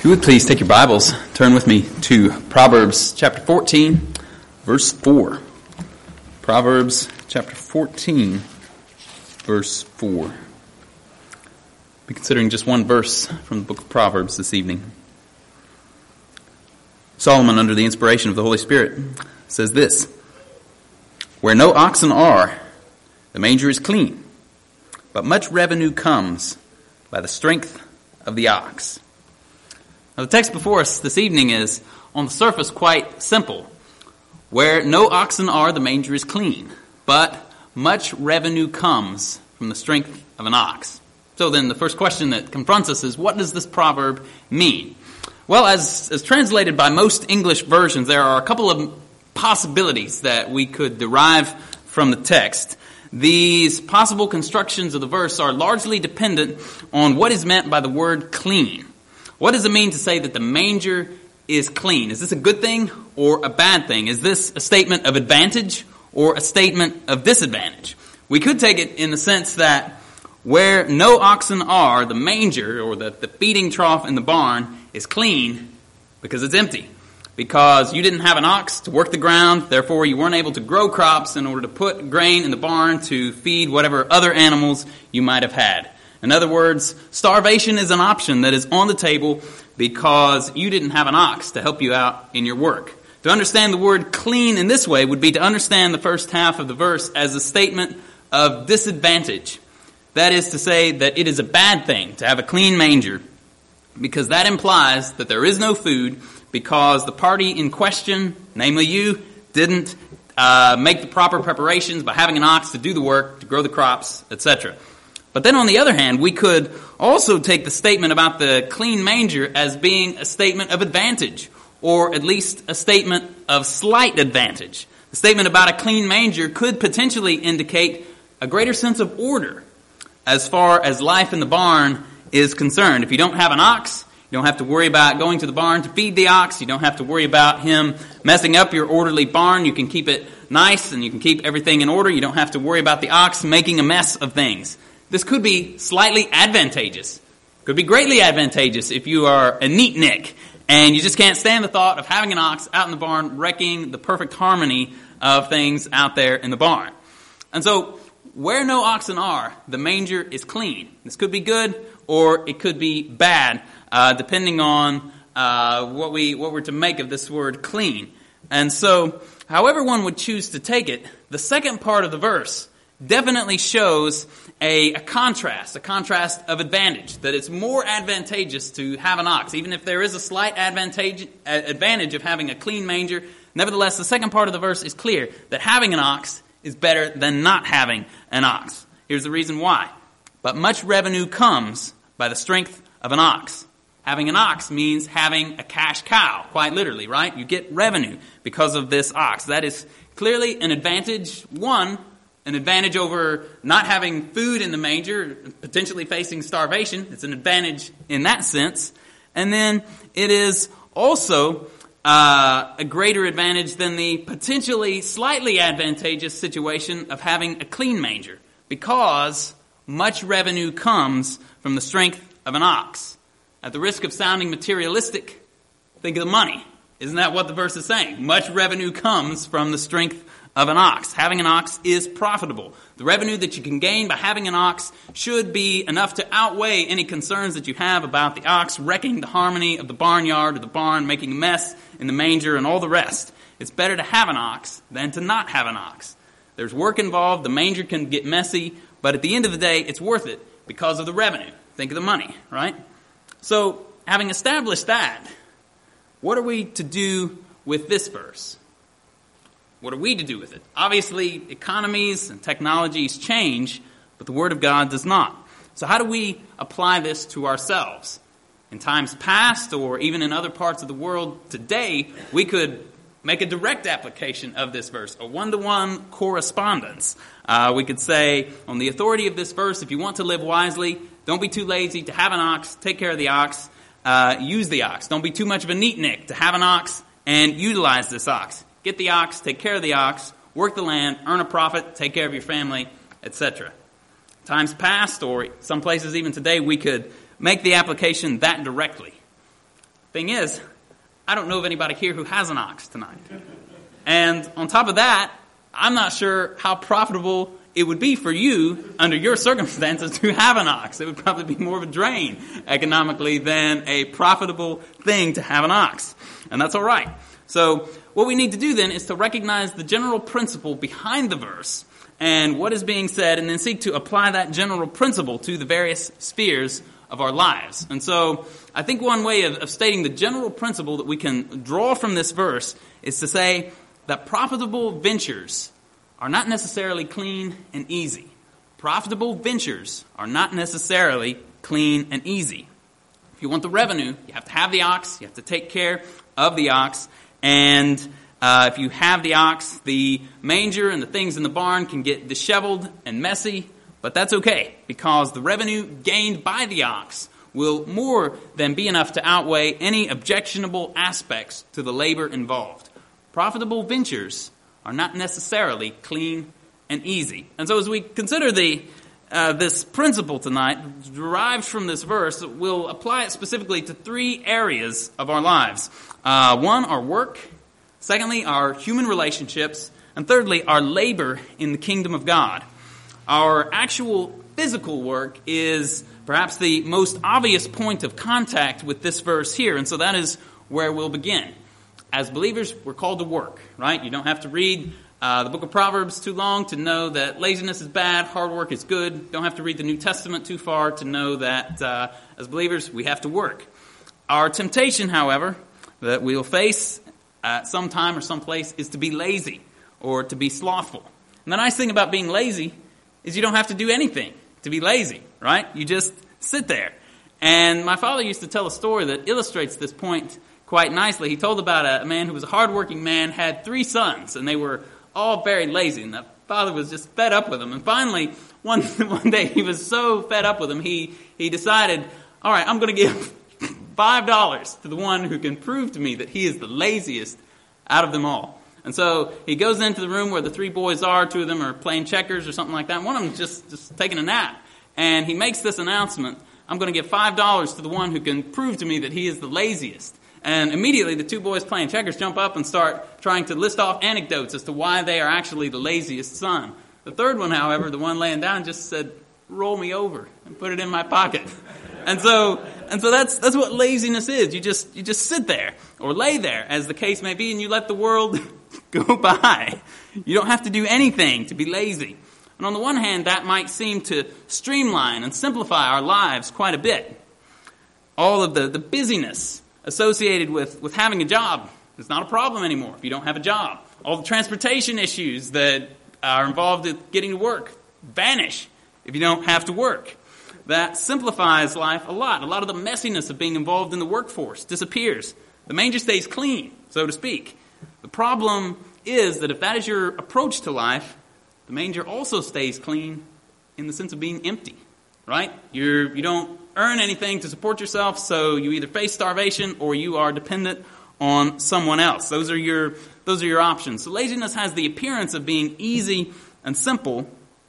If you would please take your Bibles, turn with me to Proverbs chapter 14, verse 4. Proverbs chapter 14, verse 4. Be considering just one verse from the book of Proverbs this evening. Solomon, under the inspiration of the Holy Spirit, says this: "Where no oxen are, the manger is clean, but much revenue comes by the strength of the ox." Now, the text before us this evening is, on the surface, quite simple. Where no oxen are, the manger is clean, but much revenue comes from the strength of an ox. So then the first question that confronts us is, what does this proverb mean? Well, as translated by most English versions, there are a couple of possibilities that we could derive from the text. These possible constructions of the verse are largely dependent on what is meant by the word clean. What does it mean to say that the manger is clean? Is this a good thing or a bad thing? Is this a statement of advantage or a statement of disadvantage? We could take it in the sense that where no oxen are, the manger, or the feeding trough in the barn, is clean because it's empty. Because you didn't have an ox to work the ground, therefore you weren't able to grow crops in order to put grain in the barn to feed whatever other animals you might have had. In other words, starvation is an option that is on the table because you didn't have an ox to help you out in your work. To understand the word clean in this way would be to understand the first half of the verse as a statement of disadvantage. That is to say that it is a bad thing to have a clean manger, because that implies that there is no food because the party in question, namely you, didn't make the proper preparations by having an ox to do the work, to grow the crops, etc. But then on the other hand, we could also take the statement about the clean manger as being a statement of advantage, or at least a statement of slight advantage. The statement about a clean manger could potentially indicate a greater sense of order as far as life in the barn is concerned. If you don't have an ox, you don't have to worry about going to the barn to feed the ox. You don't have to worry about him messing up your orderly barn. You can keep it nice and you can keep everything in order. You don't have to worry about the ox making a mess of things. This could be slightly advantageous. Could be greatly advantageous if you are a neatnik and you just can't stand the thought of having an ox out in the barn wrecking the perfect harmony of things out there in the barn. And so, where no oxen are, the manger is clean. This could be good or it could be bad, depending on what we're to make of this word clean. And so, however one would choose to take it, the second part of the verse definitely shows a contrast of advantage, that it's more advantageous to have an ox. Even if there is a slight advantage of having a clean manger, nevertheless, the second part of the verse is clear, that having an ox is better than not having an ox. Here's the reason why. But much revenue comes by the strength of an ox. Having an ox means having a cash cow, quite literally, right? You get revenue because of this ox. That is clearly an advantage. One, an advantage over not having food in the manger, potentially facing starvation. It's an advantage in that sense. And then it is also a greater advantage than the potentially slightly advantageous situation of having a clean manger, because much revenue comes from the strength of an ox. At the risk of sounding materialistic, think of the money. Isn't that what the verse is saying? Much revenue comes from the strength of an ox. Having an ox is profitable. The revenue that you can gain by having an ox should be enough to outweigh any concerns that you have about the ox wrecking the harmony of the barnyard or the barn, making a mess in the manger and all the rest. It's better to have an ox than to not have an ox. There's work involved. The manger can get messy, but at the end of the day, it's worth it because of the revenue. Think of the money, right? So, having established that, what are we to do with this verse? What are we to do with it? Obviously, economies and technologies change, but the Word of God does not. So how do we apply this to ourselves? In times past, or even in other parts of the world today, we could make a direct application of this verse, a one-to-one correspondence. We could say, on the authority of this verse, if you want to live wisely, don't be too lazy to have an ox, take care of the ox, use the ox. Don't be too much of a neatnik to have an ox and utilize this ox. Get the ox, take care of the ox, work the land, earn a profit, take care of your family, etc. Times past, or some places even today, we could make the application that directly. Thing is, I don't know of anybody here who has an ox tonight. And on top of that, I'm not sure how profitable it would be for you, under your circumstances, to have an ox. It would probably be more of a drain economically than a profitable thing to have an ox. And that's all right. So what we need to do then is to recognize the general principle behind the verse and what is being said, and then seek to apply that general principle to the various spheres of our lives. And so I think one way of stating the general principle that we can draw from this verse is to say that profitable ventures are not necessarily clean and easy. Profitable ventures are not necessarily clean and easy. If you want the revenue, you have to have the ox, you have to take care of the ox, and if you have the ox, the manger and the things in the barn can get disheveled and messy, but that's okay, because the revenue gained by the ox will more than be enough to outweigh any objectionable aspects to the labor involved. Profitable ventures are not necessarily clean and easy. And so as we consider this principle tonight, derived from this verse, we'll apply it specifically to three areas of our lives. One, our work. Secondly, our human relationships. And thirdly, our labor in the kingdom of God. Our actual physical work is perhaps the most obvious point of contact with this verse here. And so that is where we'll begin. As believers, we're called to work, right? You don't have to read the book of Proverbs too long to know that laziness is bad, hard work is good. Don't have to read the New Testament too far to know that as believers, we have to work. Our temptation, however, that we'll face at some time or some place is to be lazy or to be slothful. And the nice thing about being lazy is you don't have to do anything to be lazy, right? You just sit there. And my father used to tell a story that illustrates this point quite nicely. He told about a man who was a hardworking man, had 3 sons, and they were all very lazy. And the father was just fed up with them. And finally, one day he was so fed up with them, he decided, all right, I'm going to give $5 to the one who can prove to me that he is the laziest out of them all. And so he goes into the room where the 3 boys are. 2 of them are playing checkers or something like that. And one of them is just taking a nap. And he makes this announcement, I'm going to give $5 to the one who can prove to me that he is the laziest. And immediately the 2 boys playing checkers jump up and start trying to list off anecdotes as to why they are actually the laziest son. The third one, however, the one laying down, just said, roll me over and put it in my pocket. And so that's what laziness is. You just sit there or lay there, as the case may be, and you let the world go by. You don't have to do anything to be lazy. And on the one hand, that might seem to streamline and simplify our lives quite a bit. All of the busyness associated with having a job is not a problem anymore if you don't have a job. All the transportation issues that are involved with getting to work vanish if you don't have to work. That simplifies life a lot. A lot of the messiness of being involved in the workforce disappears. The manger stays clean, so to speak. The problem is that if that is your approach to life, the manger also stays clean in the sense of being empty, right? You don't earn anything to support yourself, so you either face starvation or you are dependent on someone else. Those are your options. So laziness has the appearance of being easy and simple.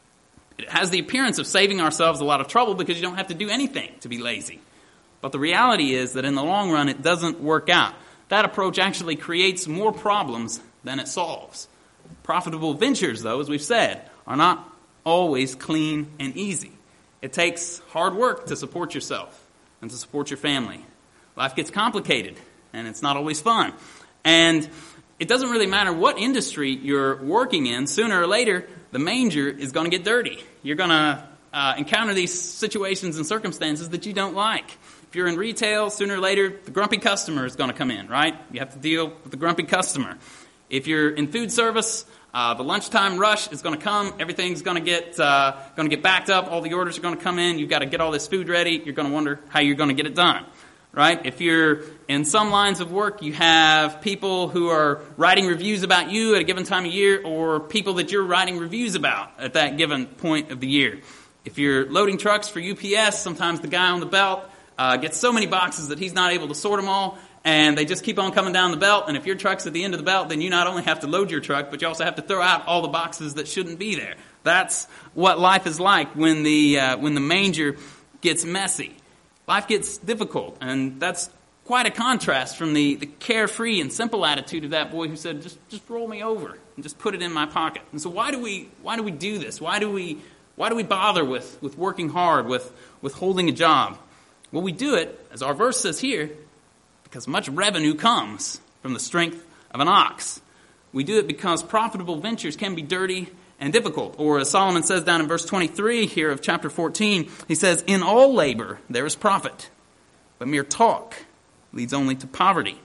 It has the appearance of saving ourselves a lot of trouble because you don't have to do anything to be lazy. But the reality is that in the long run, it doesn't work out. That approach actually creates more problems than it solves. Profitable ventures, though, as we've said, are not always clean and easy. It takes hard work to support yourself and to support your family. Life gets complicated, and it's not always fun. And it doesn't really matter what industry you're working in. Sooner or later, the manger is going to get dirty. You're going to encounter these situations and circumstances that you don't like. If you're in retail, sooner or later, the grumpy customer is going to come in, right? You have to deal with the grumpy customer. If you're in food service, the lunchtime rush is going to come. Everything's going to get backed up. All the orders are going to come in. You've got to get all this food ready. You're going to wonder how you're going to get it done, right? If you're in some lines of work, you have people who are writing reviews about you at a given time of year, or people that you're writing reviews about at that given point of the year. If you're loading trucks for UPS, sometimes the guy on the belt gets so many boxes that he's not able to sort them all, and they just keep on coming down the belt. And if your truck's at the end of the belt, then you not only have to load your truck, but you also have to throw out all the boxes that shouldn't be there. That's what life is like when the manger gets messy. Life gets difficult, and that's quite a contrast from the carefree and simple attitude of that boy who said, just roll me over and just put it in my pocket. And so why do we do this? Why do we bother with working hard, with holding a job? Well, we do it, as our verse says here, because much revenue comes from the strength of an ox. We do it because profitable ventures can be dirty and difficult. Or as Solomon says down in verse 23 here of chapter 14, he says, in all labor there is profit, but mere talk leads only to poverty.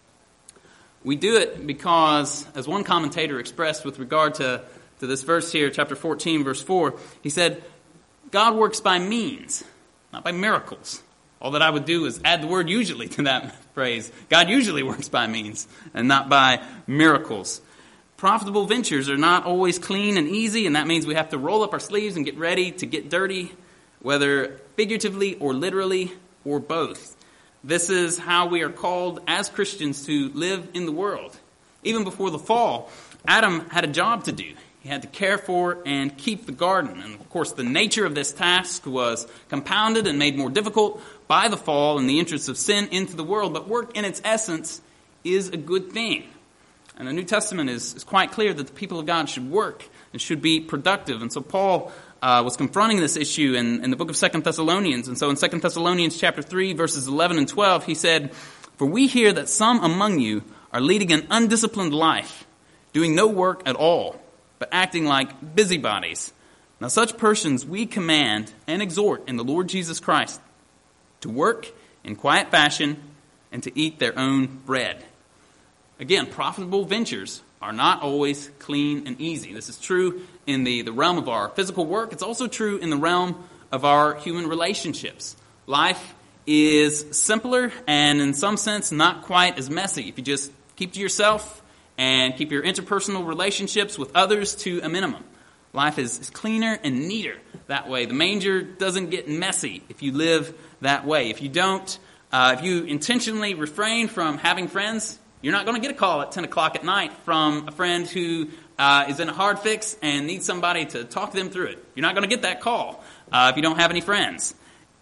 We do it because, as one commentator expressed with regard to this verse here, chapter 14, verse 4, he said, God works by means, not by miracles. All that I would do is add the word usually to that phrase. God usually works by means and not by miracles. Profitable ventures are not always clean and easy, and that means we have to roll up our sleeves and get ready to get dirty, whether figuratively or literally or both. This is how we are called as Christians to live in the world. Even before the fall, Adam had a job to do. He had to care for and keep the garden. And of course, the nature of this task was compounded and made more difficult by the fall and the entrance of sin into the world. But work in its essence is a good thing. And the New Testament is quite clear that the people of God should work and should be productive. And so Paul was confronting this issue in the book of 2 Thessalonians. And so in 2 Thessalonians chapter 3, verses 11 and 12, he said, for we hear that some among you are leading an undisciplined life, doing no work at all, but acting like busybodies. Now such persons we command and exhort in the Lord Jesus Christ to work in quiet fashion and to eat their own bread. Again, profitable ventures are not always clean and easy. This is true in the realm of our physical work. It's also true in the realm of our human relationships. Life is simpler and in some sense not quite as messy if you just keep to yourself and keep your interpersonal relationships with others to a minimum. Life is cleaner and neater that way. The manger doesn't get messy if you live that way. If you intentionally refrain from having friends, you're not going to get a call at 10 o'clock at night from a friend who is in a hard fix and needs somebody to talk them through it. You're not going to get that call if you don't have any friends.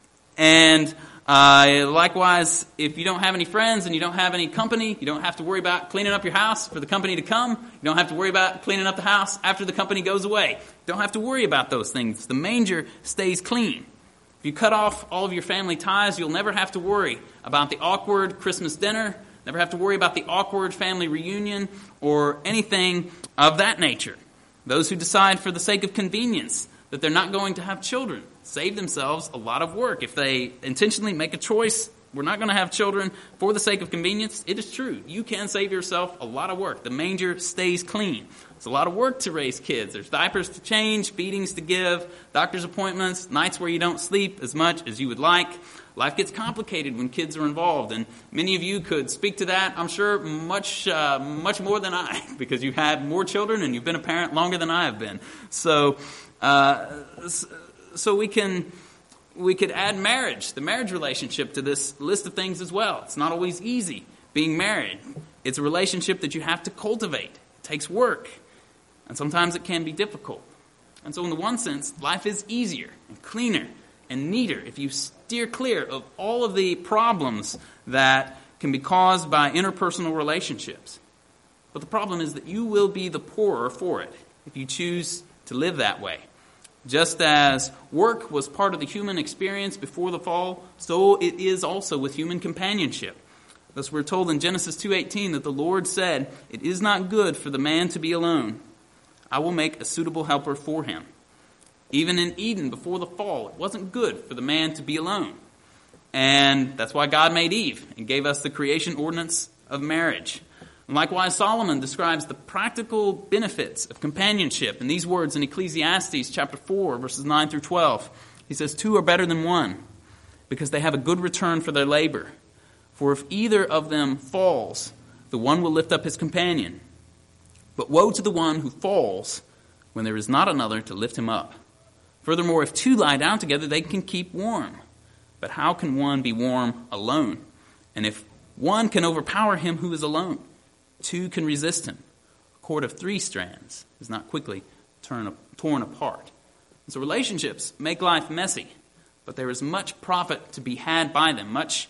And likewise, if you don't have any friends and you don't have any company, you don't have to worry about cleaning up your house for the company to come. You don't have to worry about cleaning up the house after the company goes away. You don't have to worry about those things. The manger stays clean. If you cut off all of your family ties, you'll never have to worry about the awkward Christmas dinner, never have to worry about the awkward family reunion or anything of that nature. Those who decide for the sake of convenience that they're not going to have children save themselves a lot of work. If they intentionally make a choice, we're not going to have children for the sake of convenience, it is true. You can save yourself a lot of work. The manger stays clean. It's a lot of work to raise kids. There's diapers to change, feedings to give, doctor's appointments, nights where you don't sleep as much as you would like. Life gets complicated when kids are involved, and many of you could speak to that, I'm sure, much more than I, because you've had more children and you've been a parent longer than I have been. So we could add marriage, the marriage relationship, to this list of things as well. It's not always easy being married. It's a relationship that you have to cultivate. It takes work, and sometimes it can be difficult. And so in the one sense, life is easier and cleaner and neater if you steer clear of all of the problems that can be caused by interpersonal relationships. But the problem is that you will be the poorer for it if you choose to live that way. Just as work was part of the human experience before the fall, so it is also with human companionship. Thus we're told in Genesis 2:18 that the Lord said, "It is not good for the man to be alone. I will make a suitable helper for him." Even in Eden before the fall, it wasn't good for the man to be alone. And that's why God made Eve and gave us the creation ordinance of marriage. And likewise, Solomon describes the practical benefits of companionship in these words in Ecclesiastes chapter 4, verses 9 through 12. He says, "Two are better than one, because they have a good return for their labor. For if either of them falls, the one will lift up his companion. But woe to the one who falls when there is not another to lift him up. Furthermore, if two lie down together, they can keep warm. But how can one be warm alone? And if one can overpower him who is alone, two can resist him. A cord of 3 strands is not quickly torn apart." So relationships make life messy, but there is much profit to be had by them, much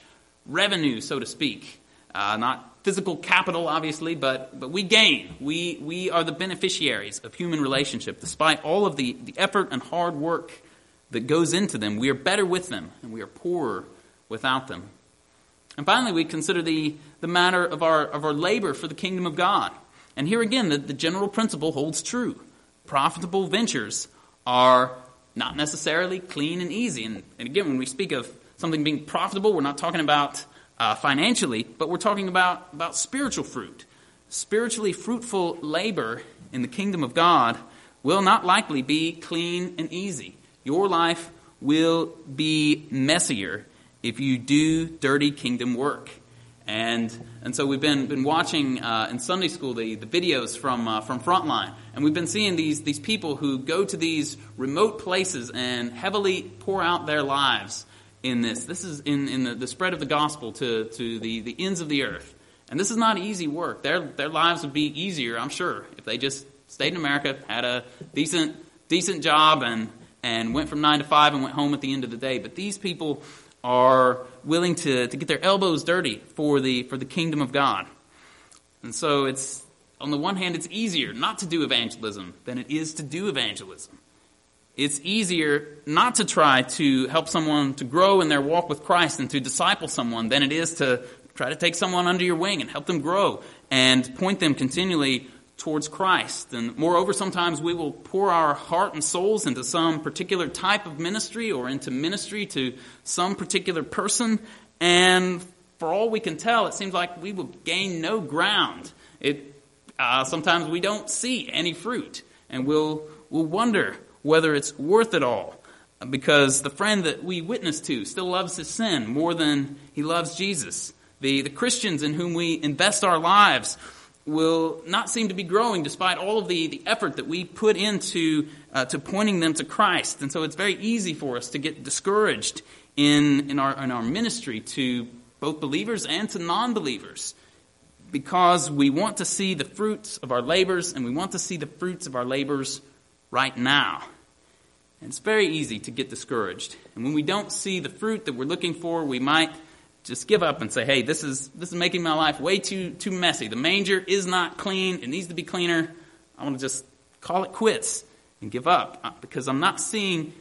revenue, so to speak. Not physical capital, obviously, but we gain. We are the beneficiaries of human relationship. Despite all of the effort and hard work that goes into them, we are better with them, and we are poorer without them. And finally, we consider the matter of our labor for the kingdom of God. And here again, the general principle holds true. Profitable ventures are not necessarily clean and easy. And again, when we speak of something being profitable, we're not talking about financially, but we're talking about spiritual fruit. Spiritually fruitful labor in the kingdom of God will not likely be clean and easy. Your life will be messier if you do dirty kingdom work. And so we've been watching in Sunday school the videos from Frontline, and we've been seeing these people who go to these remote places and heavily pour out their lives in this. This is in the spread of the gospel to the ends of the earth. And this is not easy work. Their lives would be easier, I'm sure, if they just stayed in America, had a decent job, and went from 9 to 5 and went home at the end of the day. But these people are willing to get their elbows dirty for the kingdom of God. And so it's, on the one hand, it's easier not to do evangelism than it is to do evangelism. It's easier not to try to help someone to grow in their walk with Christ and to disciple someone than it is to try to take someone under your wing and help them grow and point them continually towards Christ. And moreover, sometimes we will pour our heart and souls into some particular type of ministry or into ministry to some particular person, and for all we can tell, it seems like we will gain no ground. Sometimes we don't see any fruit, and we'll wonder whether it's worth it all, because the friend that we witness to still loves his sin more than he loves Jesus. The Christians in whom we invest our lives will not seem to be growing despite all of the effort that we put into to pointing them to Christ. And so it's very easy for us to get discouraged in our ministry to both believers and to non-believers, because we want to see the fruits of our labors, and we want to see the fruits of our labors right now. And it's very easy to get discouraged. And when we don't see the fruit that we're looking for, we might just give up and say, hey, this is making my life way too messy. The manger is not clean. It needs to be cleaner. I want to just call it quits and give up, because I'm not seeing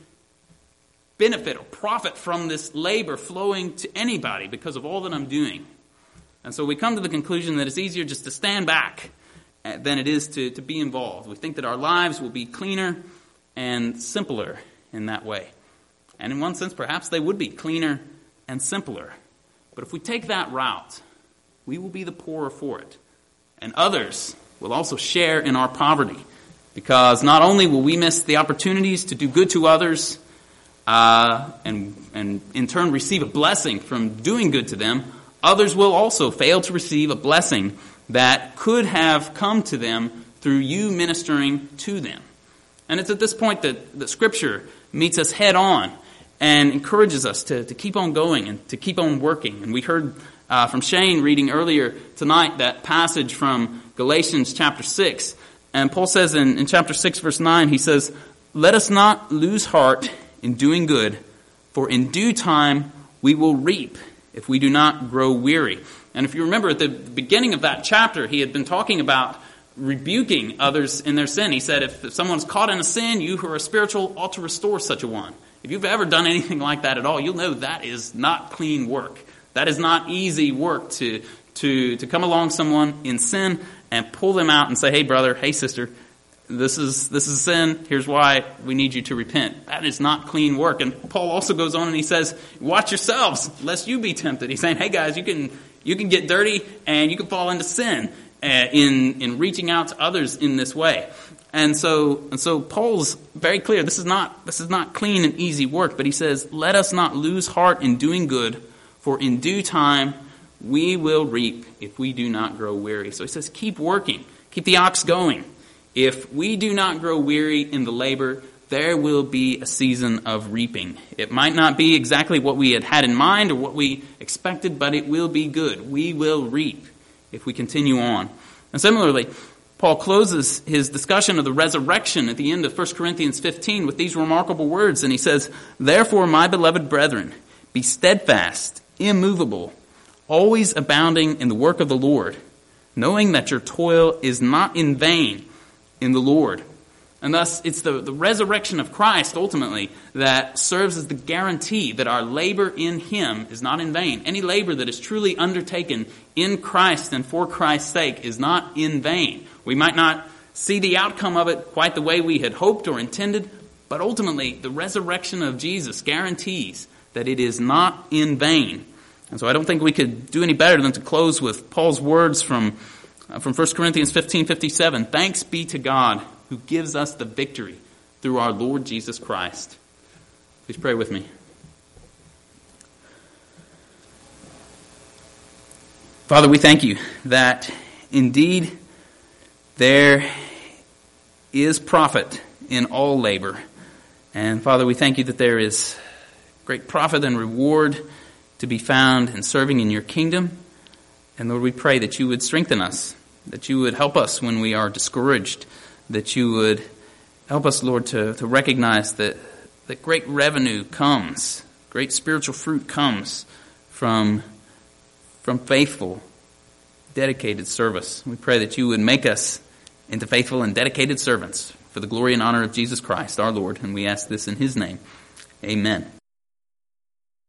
benefit or profit from this labor flowing to anybody because of all that I'm doing. And so we come to the conclusion that it's easier just to stand back than it is to be involved. We think that our lives will be cleaner and simpler in that way. And in one sense, perhaps they would be cleaner and simpler. But if we take that route, we will be the poorer for it. And others will also share in our poverty, because not only will we miss the opportunities to do good to others and in turn receive a blessing from doing good to them, others will also fail to receive a blessing that could have come to them through you ministering to them. And it's at this point that Scripture meets us head on and encourages us to keep on going and to keep on working. And we heard from Shane reading earlier tonight that passage from Galatians chapter 6. And Paul says in chapter 6, verse 9, he says, "Let us not lose heart in doing good, for in due time we will reap if we do not grow weary." And if you remember at the beginning of that chapter, he had been talking about rebuking others in their sin. He said, if someone's caught in a sin, you who are spiritual ought to restore such a one. If you've ever done anything like that at all, you'll know that is not clean work. That is not easy work to come along someone in sin and pull them out and say, hey brother, hey sister, this is sin. Here's why we need you to repent. That is not clean work. And Paul also goes on and he says, watch yourselves lest you be tempted. He's saying, hey guys, you can get dirty and you can fall into sin in reaching out to others in this way. And so Paul's very clear. This is not clean and easy work, but he says, let us not lose heart in doing good, for in due time we will reap if we do not grow weary. So he says, keep working, keep the ox going. If we do not grow weary in the labor, there will be a season of reaping. It might not be exactly what we had in mind or what we expected, but it will be good. We will reap if we continue on. And similarly, Paul closes his discussion of the resurrection at the end of 1 Corinthians 15 with these remarkable words. And he says, therefore, my beloved brethren, be steadfast, immovable, always abounding in the work of the Lord, knowing that your toil is not in vain in the Lord. And thus, it's the resurrection of Christ, ultimately, that serves as the guarantee that our labor in Him is not in vain. Any labor that is truly undertaken in Christ and for Christ's sake is not in vain. We might not see the outcome of it quite the way we had hoped or intended, but ultimately, the resurrection of Jesus guarantees that it is not in vain. And so I don't think we could do any better than to close with Paul's words from 1 Corinthians 15:57. Thanks be to God who gives us the victory through our Lord Jesus Christ. Please pray with me. Father, we thank you that indeed there is profit in all labor. And Father, we thank you that there is great profit and reward to be found in serving in your kingdom. And Lord, we pray that you would strengthen us, that you would help us when we are discouraged, that you would help us, Lord, to recognize that great revenue comes, great spiritual fruit comes from faithful, dedicated service. We pray that you would make us into faithful and dedicated servants for the glory and honor of Jesus Christ, our Lord. And we ask this in His name. Amen.